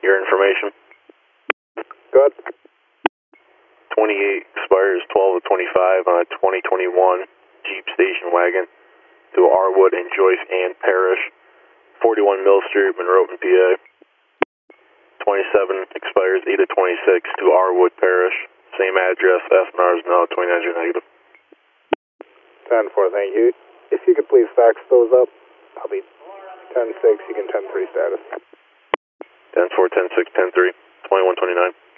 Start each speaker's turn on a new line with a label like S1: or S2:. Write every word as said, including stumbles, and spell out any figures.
S1: your information.
S2: Good.
S1: twenty-eight expires twelve of twenty-five on a twenty twenty-one Jeep station wagon to Arwood and Joyce Ann Parrish, forty-one Mill Street, Monroe, P A. twenty-seven expires eight of twenty-six to Arwood Parish, same address, S N R is now twenty-nine negative.
S2: ten four, thank you. If you could please fax those up, I'll be ten six, you can ten three status.
S1: ten four, ten six, ten three, twenty-one twenty-nine.